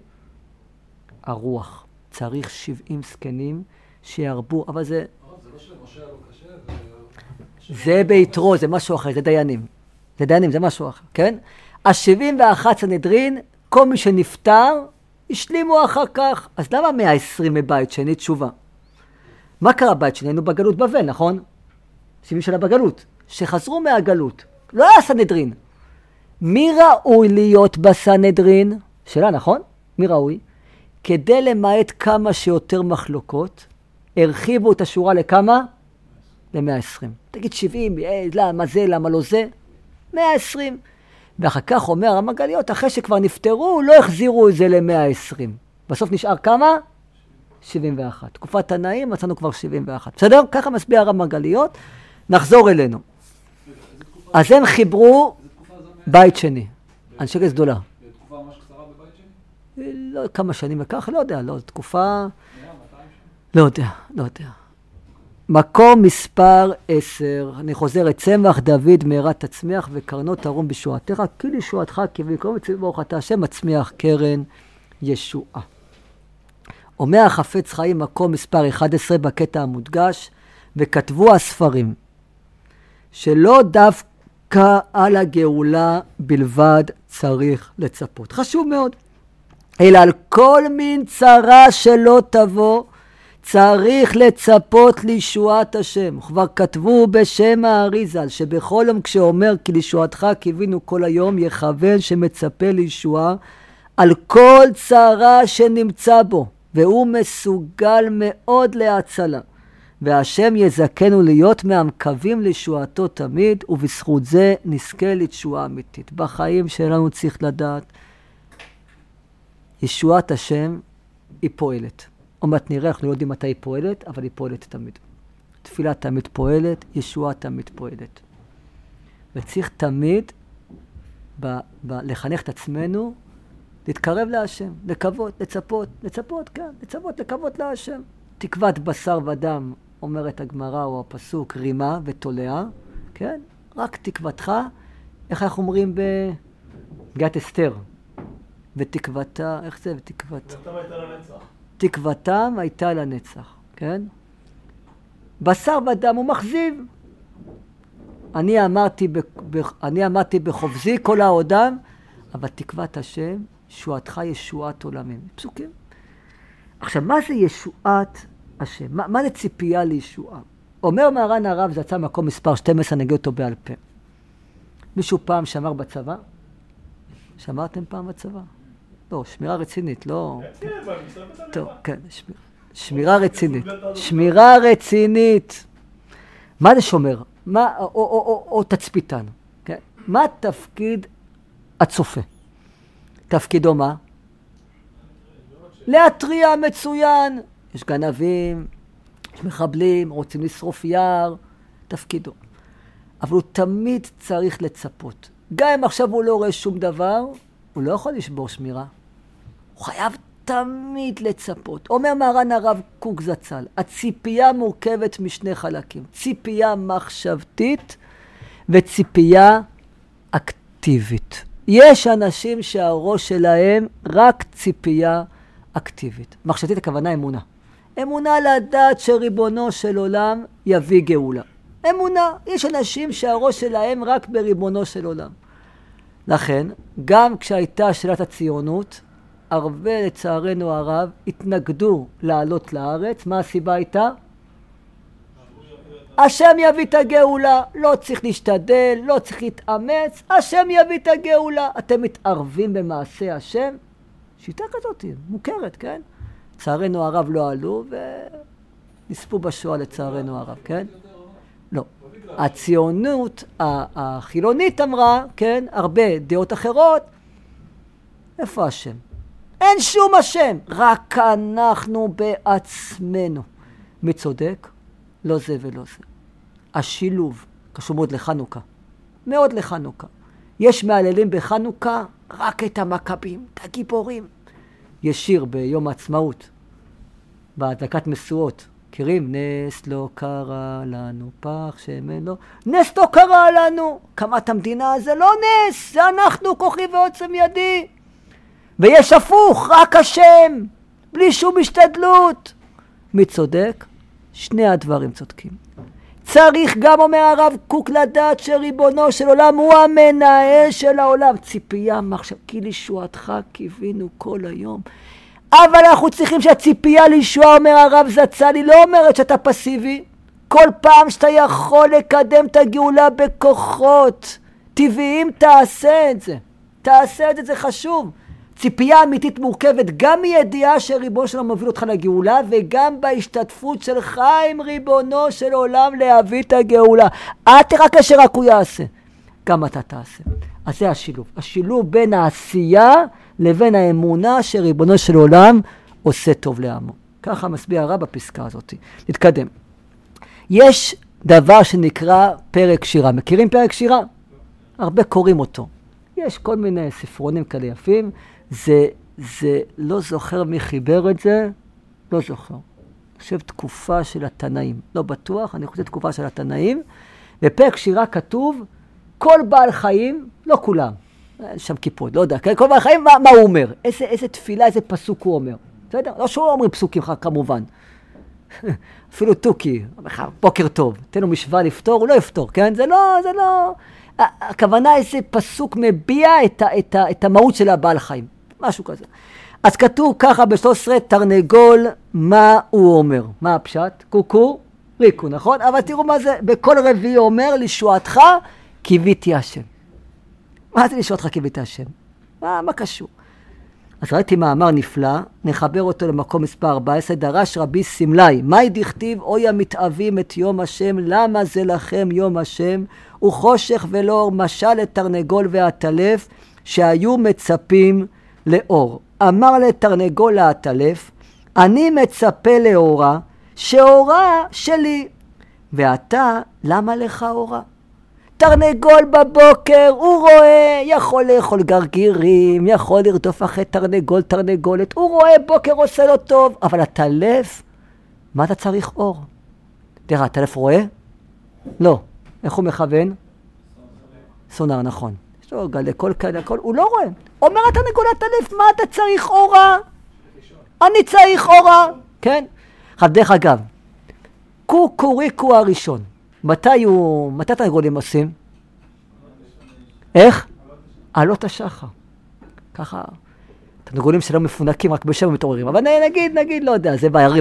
הרוח. צריך שבעים זקנים שירבו, אבל זה... זה לא שלמשה לא קשה, זה ביתרו, זה משהו אחר, זה דיינים. זה דיינים, זה משהו אחר, כן? ה-שבעים ואחת סנהדרין, כל מי שנפטר, השלימו אחר כך. אז למה מאה ועשרים מבית שני? תשובה. מה קרה בית שני? היינו בגלות בבל, נכון? שבעים שנה בגלות. שחזרו מהגלות. לא היה סנהדרין. מי ראוי להיות בסנהדרין? שאלה, נכון? מי ראוי? כדי למעט כמה שיותר מחלוקות, הרחיבו את השורה לכמה? ל-מאה ועשרים. תגיד שבעים, אה, למה זה, למה לא זה? מאה ועשרים. ואחר כך אומר המגליות, אחרי שכבר נפטרו, לא החזירו את זה ל-מאה ועשרים. בסוף נשאר כמה? שבעים ואחת. תקופת תנאים מצאנו כבר שבעים ואחת. בסדר? ככה מסביע הרב מרגליות. נחזור אלינו. אז הם חיברו בית שני. אנשי כנסת גדולה. תקופה ממש קצרה בבית שני? לא כמה שנים וכך, לא יודע, לא, תקופה... לא יודע, לא יודע. מקום מספר עשר, אני חוזר, את צמח דוד מהרה תצמיח וקרנות תרום בשועתך, כי לישועתך כי במקום מצווה ברוך אתה השם מצמיח קרן ישועה. אומר החפץ חיים מקום מספר אחת עשרה בקטע המודגש, וכתבו הספרים שלא דווקא על הגאולה בלבד צריך לצפות. חשוב מאוד. אלא על כל מין צרה שלא תבוא, צריך לצפות לישועת השם. כבר כתבו בשם האריזל, שבכל יום כשאומר כי לישועתך קיווינו כל היום, יכוון שמצפה לישועה על כל צרה שנמצא בו, והוא מסוגל מאוד להצלה. והשם יזכנו להיות מהמקווים לישועתו תמיד, ובזכות זה נזכה לתשועה אמיתית. בחיים שלנו צריך לדעת, ישועת השם היא פועלת. עוד מעט נראה, אנחנו לא יודעים מתי היא פועלת, אבל היא פועלת תמיד. תפילה תמיד פועלת, ישועה תמיד פועלת. וצריך תמיד ב- ב- לחנך את עצמנו, להתקרב להשם, לקוות, לצפות, לצפות, כן, לצפות, לקוות להשם. תקוות בשר ודם, אומרת הגמרא או הפסוק, רימה ותולע, כן? רק תקוותך, איך אנחנו אומרים בגת אסתר? ותקוותה, איך זה? ותקוות... תקוותם הייתה לנצח. תקוותם הייתה לנצח, כן? בשר ודם הוא מחזיב. אני אמרתי, ב, ב, אני אמרתי בחובזי כל העודם, אבל תקוות השם, ישועתך ישועת עולמים. פסוקים. עכשיו, מה זה ישועת השם? מה, מה זה ציפייה לישועה? אומר מרן הרב, זה יצא מקום מספר שתים עשרה, נגיד אותו בעל פה. מישהו פעם שמר בצבא? שמרתם פעם בצבא? לא, שמירה רצינית, לא... טוב, כן, שמירה. שמירה רצינית. שמירה רצינית. מה זה שומר? מה, או, או, או, או, או תצפיתן. כן? מה תפקיד הצופה? תפקידו מה? להתריע מצוין. יש גנבים, יש מחבלים, רוצים לשרוף יער. תפקידו. אבל הוא תמיד צריך לצפות. גם אם עכשיו הוא לא רואה שום דבר, הוא לא יכול לשבור שמירה. הוא חייב תמיד לצפות. אומר מרן הרב קוק זצ"ל, הציפייה מורכבת משני חלקים. ציפייה מחשבתית וציפייה אקטיבית. יש אנשים שהראש שלהם רק ציפייה אקטיבית. מחשבתית הכוונה אמונה. אמונה לדעת שריבונו של עולם יביא גאולה. אמונה. יש אנשים שהראש שלהם רק בריבונו של עולם. לכן, גם כשהייתה שאלת הציונות, הרבה לצערנו הרב התנגדו לעלות לארץ. מה הסיבה הייתה? השם יביא את הגאולה, לא צריך להשתדל, לא צריך להתאמץ, השם יביא את הגאולה. אתם מתערבים במעשה השם? שיטה כזאת, מוכרת, כן? לצערנו הרב לא עלו ונספו בשואה לצערנו הרב, כן? לא. הציונות החילונית אמרה, כן? הרבה דעות אחרות. איפה השם? אין שום השם, רק אנחנו בעצמנו. מי צודק? לא זה ולא זה. השילוב קשור מאוד לחנוכה. מאוד לחנוכה. יש מעללים בחנוכה רק את המכבים, את הגיבורים. יש שיר ביום העצמאות, בהדלקת משואות. מכירים? נס לא קרה לנו, פח שמן לא. נס לא קרה לנו. קמת המדינה זה לא נס, זה אנחנו, כוחי ועוצם ידי. ויש הפוך, רק השם, בלי שום השתדלות. מי צודק? שני הדברים צודקים. צריך גם, אומר הרב קוק, לדעת שריבונו של עולם הוא המנהל של העולם. ציפייה מחשב, כי לישועתך קיווינו כל היום. אבל אנחנו צריכים שהציפייה לישועה, אומר הרב זצ"ל, היא לא אומרת שאתה פסיבי. כל פעם שאתה יכול לקדם את הגאולה בכוחות טבעיים, תעשה את זה. תעשה את זה, זה חשוב. ציפייה אמיתית מורכבת גם מידיעה שריבונו של עולם מוביל אותך לגאולה, וגם בהשתתפות שלך עם ריבונו של עולם להביא את הגאולה. אל תרק אשר רק הוא יעשה, גם אתה תעשה. אז זה השילוב. השילוב בין העשייה לבין האמונה שריבונו של עולם עושה טוב לעמו. ככה מסביר הרב בפסקה הזאת. נתקדם. יש דבר שנקרא פרק שירה. מכירים פרק שירה? הרבה קוראים אותו. יש כל מיני ספרונים כאלה יפים. זה, זה, לא זוכר מי חיבר את זה, לא זוכר. אני חושב תקופה של התנאים. לא בטוח, אני חושב תקופה של התנאים. בפרק שירה כתוב, כל בעל חיים, לא כולם, שם כיפוד, לא יודע, כל בעל חיים, מה, מה הוא אומר? איזה, איזה תפילה, איזה פסוק הוא אומר. בסדר? לא שהוא אומרים פסוקים כמובן. אפילו תוכי, בוקר טוב, תן לו משוואה לפתור, הוא לא יפתור, כן? זה לא, זה לא... הכוונה איזה פסוק מביע את, ה, את, ה, את המהות של הבעל חיים. משהו כזה. אז כתוב ככה ב-שלוש עשרה, תרנגול, מה הוא אומר? מה הפשט? קוקו, ריקו, נכון? אבל תראו מה זה, בכל רביעי אומר, לישועתך קיוויתי השם. מה זה לישועתך קיוויתי השם? מה, מה קשור? אז ראיתי מאמר נפלא, נחבר אותו למקום מספר ארבע עשרה, דרש רבי סמלי, מהי דכתיב, אוי המתאבים את יום השם, למה זה לכם יום השם, וחושך ולא אור, משל לתרנגול והטלף, שהיו מצפים לאור. אמר לתרנגול להטלף, אני מצפה לאורה, שאורה שלי, ואתה, למה לך אורה? תרנגול בבוקר, הוא רואה, יכול לאכול גרגירים, יכול לרדוף אחרי תרנגול, תרנגולת, הוא רואה בוקר עושה לו טוב, אבל הטלף, מה אתה צריך אור? תראה, הטלף רואה? לא. איך הוא מכוון? סונר, נכון. יש לו גלי קול כאלה, הכל, הוא לא רואה. אומר התרנגול הטלף, מה אתה צריך אורה? אני צריך אורה, כן? עכשיו, דרך אגב, קוקוריקו הראשון. מתי הוא, מתי תרנגולים עושים? איך? עלות השחר. ככה, תרנגולים שלא מפונקים, רק בשם מתעוררים. אבל נגיד, נגיד, לא יודע, זה בערים,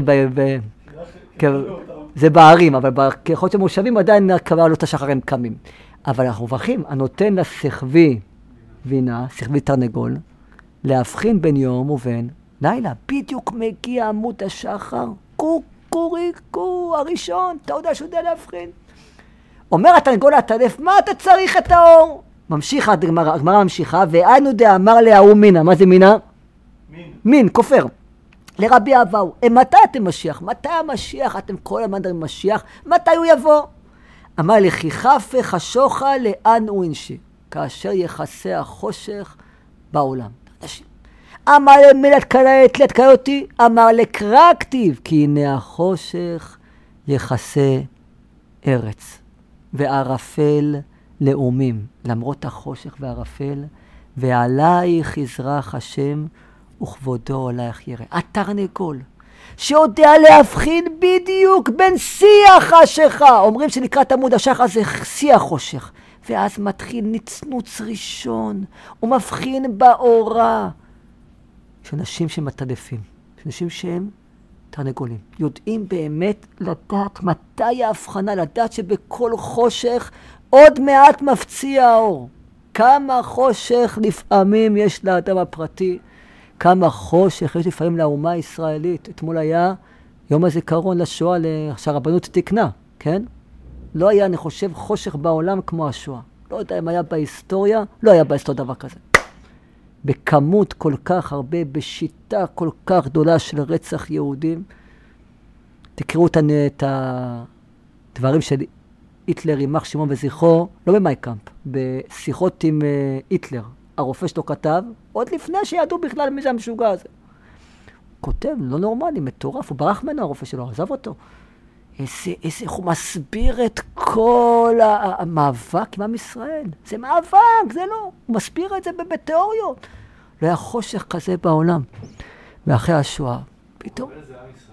זה בערים, אבל ככל שמושבים עדיין נקרא עלות השחר הם קמים. אבל אנחנו מברכים, הנותן לסחבי וינה, סחבי תרנגול, להבחין בין יום ובין לילה. בדיוק מגיע עמוד השחר, קוקוריקו הראשון, אתה יודע שהוא יודע להבחין. אומר התרנגול הטלף, מה אתה צריך את האור? ממשיכה, הגמרא, הגמרא ממשיכה, ואינו דאמר להוא מינה, מה זה מינה? מין. מין, כופר. לרבי אבאו, מתי אתם משיח? מתי המשיח? אתם כל הזמן מדברים משיח, מתי הוא יבוא? אמר לכי חפה חשוכה לאן הוא אנשי, כאשר יחסה החושך בעולם. אמר למילת קלעת לתקל אותי, אמר לקרא כתיב, כי הנה החושך יחסה ארץ, וערפל לאומים, למרות החושך וערפל, ועלייך יזרח השם, וכבודו עלייך יראה. התרנגול, שיודע להבחין בדיוק בין שיא החשיכה, אומרים שלקראת עמוד השחר זה שיא החושך, ואז מתחיל נצנוץ ראשון, הוא מבחין באורה. יש אנשים שמתעדפים, יש אנשים שהם תרנגולים, יודעים באמת לדעת מתי ההבחנה, לדעת שבכל חושך עוד מעט מפציע האור. כמה חושך לפעמים יש לאדם הפרטי, כמה חושך יש לפעמים לאומה הישראלית. אתמול היה יום הזיכרון לשואה שהרבנות תקנה, כן? לא היה, אני חושב, חושך בעולם כמו השואה. לא יודע אם היה בהיסטוריה, לא היה בהיסטוריה דבר כזה. בכמות כל כך הרבה, בשיטה כל כך גדולה של רצח יהודים. תקראו את הדברים של היטלר, יימח שמו וזכרו, לא במייקאמפ, בשיחות עם היטלר. הרופא שלו כתב, עוד לפני שידעו בכלל מי זה המשוגע הזה. הוא כותב, לא נורמלי, מטורף, הוא ברח ממנו הרופא שלו, עזב אותו. איזה, איזה, הוא מסביר את כל המאבק עם עם ישראל. זה מאבק, זה לא. הוא מסביר את זה בתיאוריות. לא היה חושך כזה בעולם. ואחרי השואה, פתאום... זה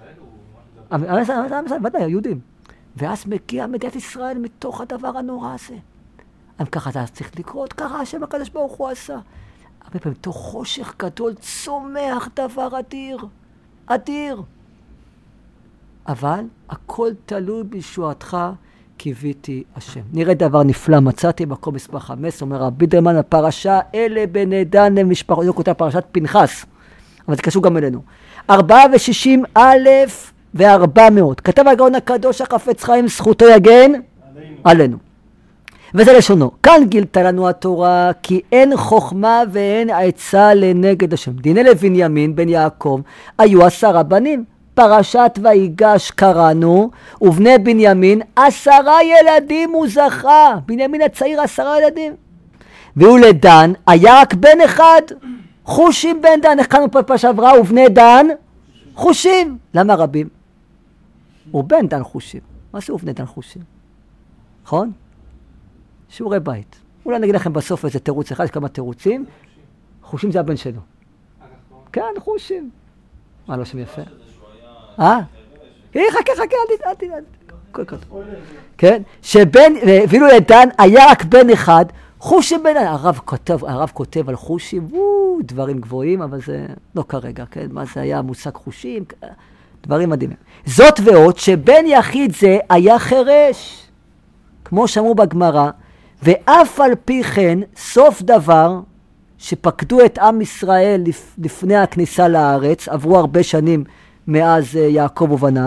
עם ישראל או... עם ישראל, ודאי, היהודים. ואז מגיע מדינת ישראל מתוך הדבר הנורא הזה. אם ככה זה צריך לקרות, ככה השם הקדוש ברוך הוא עשה. הרבה פעמים, מתוך חושך גדול צומח דבר אדיר. אדיר. אבל הכל תלוי בישועתך, קיוויתי השם. נראה דבר נפלא, מצאתי מקום מספר חמש, אומר רבי דרמן, הפרשה אלה בני דן למשפחות, זה כותב פרשת פנחס, אבל זה קשור גם אלינו. ארבעה ושישים אלף וארבע מאות. כתב הגאון הקדוש החפץ חיים, זכותו יגן עלינו. עלינו. וזה לשונו. כאן גילתה לנו התורה, כי אין חוכמה ואין עצה לנגד השם. דיני לבנימין בן יעקב היו עשרה בנים. פרשת ויגש קראנו, ובני בנימין עשרה ילדים הוא זכה. בנימין הצעיר עשרה ילדים. והוא לדן היה רק בן אחד, חושים בן דן. איך קראנו פה שעברה? ובני דן חושים. למה רבים? הוא בן דן חושים. מה זה ובני דן חושים? נכון? שיעורי בית. אולי נגיד לכם בסוף איזה תירוץ אחד, יש כמה תירוצים. חושים זה הבן שלו. כן, חושים. מה, לא שם יפה? אה? חכה, חכה, אל תדע, אל תדע. כן? שבן, ואילו לדן היה רק בן אחד, חושים בן, הרב כותב, הרב כותב על חושים, וואו, דברים גבוהים, אבל זה לא כרגע, כן? מה זה היה מושג חושים? דברים מדהימים. זאת ועוד, שבן יחיד זה היה חרש, כמו שאמרו בגמרא, ואף על פי כן, סוף דבר, שפקדו את עם ישראל לפ, לפני הכניסה לארץ, עברו הרבה שנים מאז יעקב ובניו,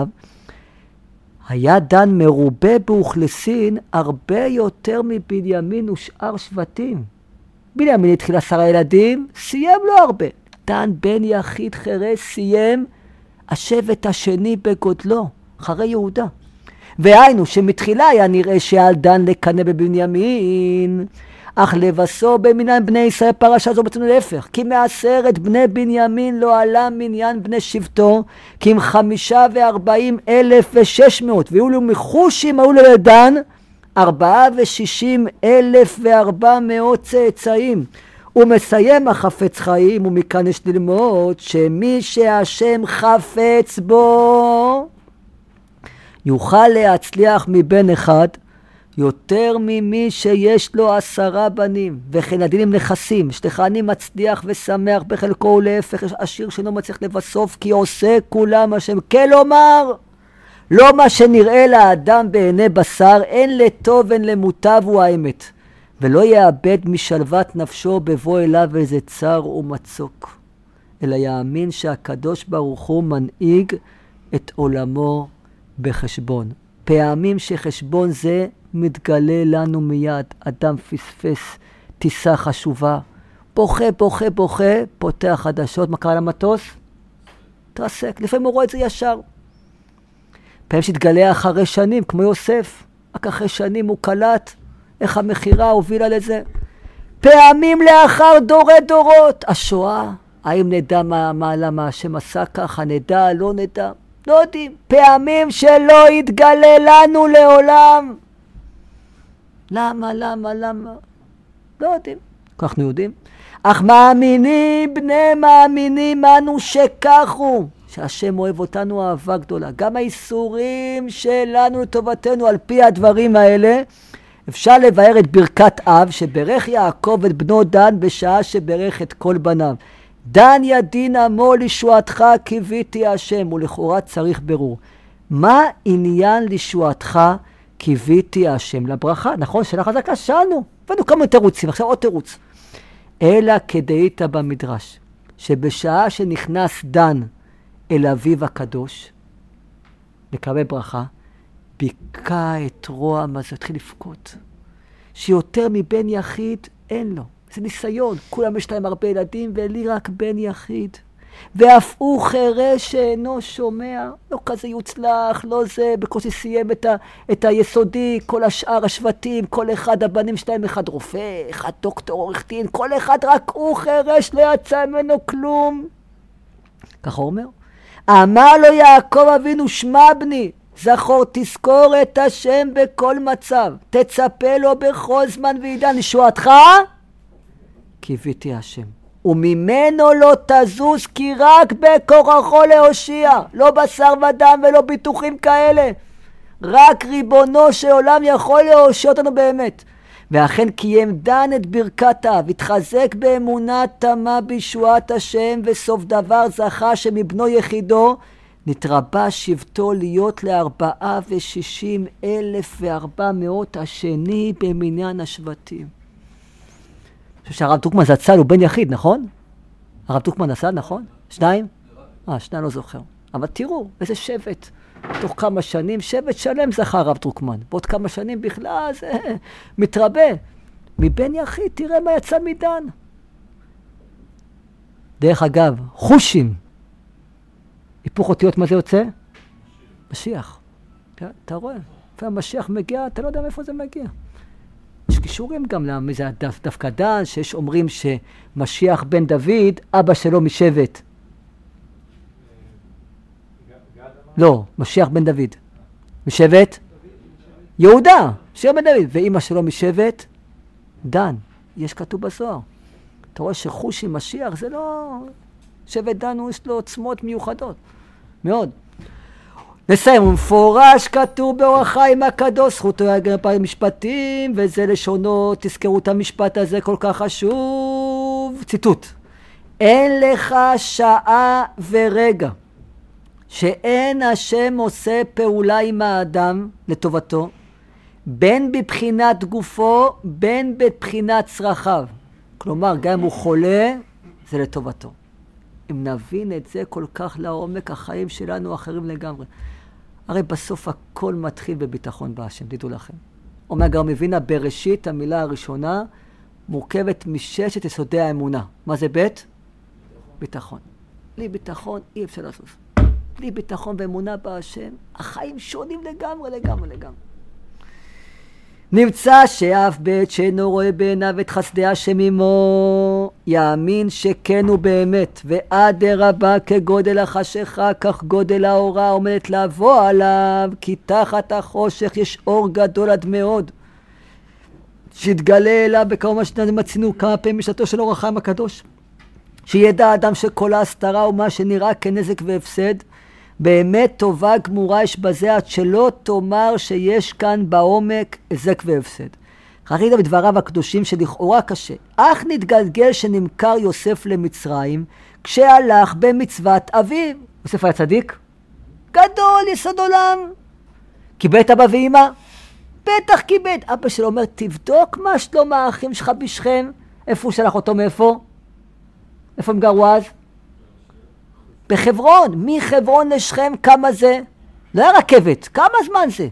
היה דן מרובה באוכלסין הרבה יותר מבנימין ושאר שבטים. בנימין התחיל עשרה ילדים, סיים לא הרבה. דן בן יחיד חרש סיים השבט השני בגודלו, אחרי יהודה. והיינו שמתחילה היה נראה שעל דן לקנה בבנימין, אך לבסו במניין בני ישראל פרשה זו בצנו להפך, כי מעשרת בני בנימין לא עלה מניין בני שבטו, כי עם חמישה וארבעים אלף ושש מאות, והיו לו מחושים היו לו לדן, ארבעה ושישים אלף וארבע מאות צאצאים. הוא מסיים החפץ חיים, ומכאן יש ללמוד שמי שהשם חפץ בו, יוכל להצליח מבן אחד, יותר ממי שיש לו עשרה בנים, וכן הדינים נכסים, שתך אני מצליח ושמח בחלקו ולהפך, יש עשיר שאינו מצליח לבסוף, כי עושה כולם השם. כלומר, לא מה שנראה לאדם בעיני בשר, אין לטוב אין למוטב הוא האמת, ולא יאבד משלוות נפשו בבוא אליו איזה צר ומצוק, אלא יאמין שהקדוש ברוך הוא מנהיג את עולמו בחשבון. פעמים שחשבון זה מתגלה לנו מיד, אדם פספס טיסה חשובה, בוכה, בוכה, בוכה, פותח חדשות, מה קרה למטוס? תרסק, לפעמים הוא רואה את זה ישר. פעמים שהתגלה אחרי שנים, כמו יוסף, רק אחרי שנים הוא קלט, איך המחירה הובילה לזה. פעמים לאחר דורי דורות, השואה האם נדע מה, מה, למה השם עשה ככה, נדע, לא נדע, לא יודעים. פעמים שלא יתגלה לנו לעולם. למה, למה, למה? לא יודעים. אנחנו יודעים. אך מאמינים, בני מאמינים, אנו שכך הוא. שהשם אוהב אותנו אהבה גדולה. גם האיסורים שלנו לטובתנו על פי הדברים האלה, אפשר לבאר את ברכת אב, שברך יעקב את בנו דן בשעה שברך את כל בניו. דן ידין עמו לישועתך קיוויתי השם, ולכאורה צריך ברור. מה עניין לישועתך קיוויתי השם? לברכה, נכון? שאלה חזקה, שאלנו. הבאנו כמה תירוצים, עכשיו עוד תירוץ. אלא כדאית במדרש, שבשעה שנכנס דן אל אביו הקדוש, לקבל ברכה, ביקע את רוע מזל, התחיל לבכות. שיותר מבן יחיד אין לו. זה ניסיון, כולם יש להם הרבה ילדים, ולי רק בן יחיד. ואף הוא חירש שאינו שומע, לא כזה יוצלח, לא זה, בקושי סיים את, ה, את היסודי, כל השאר השבטים, כל אחד הבנים שלהם, אחד רופא, אחד דוקטור, עורך דין, כל אחד רק הוא חירש, לא יצא ממנו כלום. ככה הוא אומר. אמר לו יעקב אבינו, שמע בני, זכור תזכור את השם בכל מצב, תצפה לו בכל זמן ועידן, לישועתך קיוויתי השם. וממנו לא תזוז, כי רק בכוחו להושיע, לא בשר ודם ולא ביטוחים כאלה. רק ריבונו של עולם יכול להושיע אותנו באמת. ואכן קיים דן את ברכת אב, התחזק באמונה תמה בישועת השם, וסוף דבר זכה שמבנו יחידו נתרבה שבטו להיות לארבעה ושישים אלף וארבע מאות השני במניין השבטים. אני חושב שהרב דרוקמן זצ"ל הוא בן יחיד, נכון? הרב דרוקמן זצ"ל, נכון? שניים? אה, שניים לא זוכר. אבל תראו, איזה שבט. תוך כמה שנים, שבט שלם זכה הרב דרוקמן. בעוד כמה שנים בכלל זה מתרבה. מבן יחיד, תראה מה יצא מדן. דרך אגב, חושים. היפוך אותיות, מה זה יוצא? משיח. אתה רואה? והמשיח מגיע, אתה לא יודע מאיפה זה מגיע. יש קישורים גם למה זה דו, דווקא דן, שיש אומרים שמשיח בן דוד, אבא שלו משבט. לא, משיח בן דוד. משבט? יהודה, משיח בן דוד. ואמא שלו משבט? דן. יש כתוב בזוהר. אתה רואה שחושי משיח זה לא... שבט דן הוא יש לו עוצמות מיוחדות. מאוד. נסיים, ומפורש כתוב באורח חיים הקדוש, זכותו יגן פעמים משפטים, וזה לשונו, תזכרו את המשפט הזה כל כך חשוב. ציטוט. אין לך שעה ורגע שאין השם עושה פעולה עם האדם לטובתו, בין בבחינת גופו, בין בבחינת צרכיו. כלומר, גם אם הוא חולה, זה לטובתו. אם נבין את זה כל כך לעומק, החיים שלנו אחרים לגמרי. הרי בסוף הכל מתחיל בביטחון בהשם, תדעו לכם. אומר הגאון מווילנה, בראשית המילה הראשונה מורכבת מששת יסודי האמונה. מה זה בית? ביטחון. בלי ביטחון אי אפשר לעשות. בלי ביטחון ואמונה בהשם, החיים שונים לגמרי, לגמרי, לגמרי. נמצא שאף בית שאינו רואה בעיניו את חסדי השם עמו, יאמין שכן הוא באמת, ואדרבה כגודל החשיכה, כך גודל האורה עומדת לבוא עליו, כי תחת החושך יש אור גדול עד מאוד, שיתגלה אליו בכמה שניים מצינו כמה פעמים משלתו של אור החיים הקדוש, שידע אדם שכל ההסתרה ומה שנראה כנזק והפסד, באמת טובה גמורה יש בזה עד שלא תאמר שיש כאן בעומק הזק והפסד. ראית בדבריו הקדושים שלכאורה קשה. אך נתגלגל שנמכר יוסף למצרים כשהלך במצוות אביו. יוסף היה צדיק? גדול, יסוד עולם. קיבל את אבא ואמא? בטח קיבל. אבא שלו אומר, תבדוק מה שלום האחים שלך בשכם. איפה הוא שלח אותו מאיפה? איפה הם גרו אז? בחברון. מחברון לשכם כמה זה? לא היה רכבת. כמה זמן זה?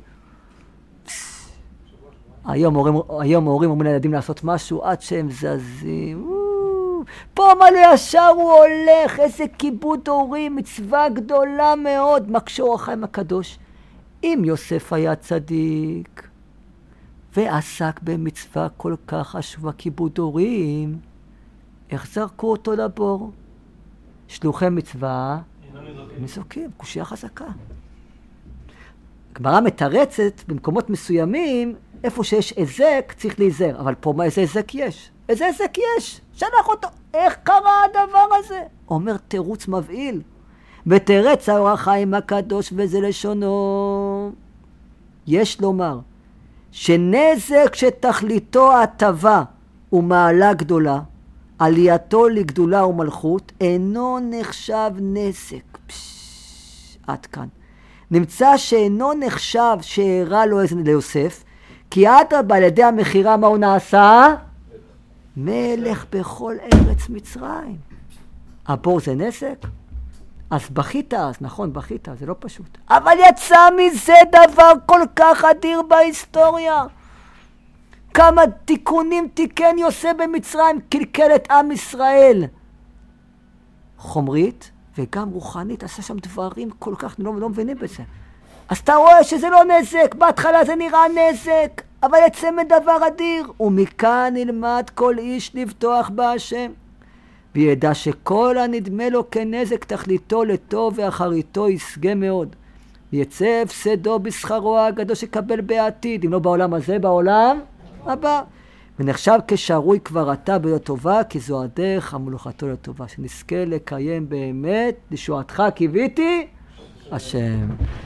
היום הורים, היום ההורים אומרים לילדים לעשות משהו עד שהם זזים. פה מלא ישר הוא הולך. איזה כיבוד הורים. מצווה גדולה מאוד. מקשור החיים הקדוש. אם יוסף היה צדיק ועסק במצווה כל כך חשובה כיבוד הורים, איך זרקו אותו לבור? שלוחי מצווה, אינם ניזוקים. ניזוקים, קושייה חזקה. הגמרא מתרצת במקומות מסוימים, איפה שיש היזק צריך להיזהר, אבל פה מה, איזה היזק יש? איזה היזק יש? שלח אותו. איך קרה הדבר הזה? אומר תירוץ מבהיל. ותרץ האור החיים הקדוש וזה לשונו. יש לומר, שנזק שתכליתו הטבה ומעלה גדולה, עלייתו לגדולה ומלכות, אינו נחשב נזק. פש, עד כאן. נמצא שאינו נחשב שהראה לו איזה ליוסף, כי אדרבה על ידי המכירה מה הוא נעשה? מלך בכל ארץ מצרים. הבור זה נזק? אז בכית אז, נכון, בכית, זה לא פשוט. אבל יצא מזה דבר כל כך אדיר בהיסטוריה. כמה תיקונים תיקן יוסף במצרים, קלקל את עם ישראל. חומרית וגם רוחנית, עשה שם דברים כל כך, לא, לא מבינים בזה. אז אתה רואה שזה לא נזק, בהתחלה זה נראה נזק, אבל יצא מדבר אדיר. ומכאן נלמד כל איש לבטוח בהשם. וידע שכל הנדמה לו כנזק תכליתו לטוב ואחריתו ישגה מאוד. ויצא הפסדו בשכרו הגדול שקבל בעתיד, אם לא בעולם הזה, בעולם הבא. ונחשב כשרוי כבר עתה בלא טובה, כי זו הדרך המלוכתו לטובה. שנזכה לקיים באמת, לשועתך קיוויתי, השם.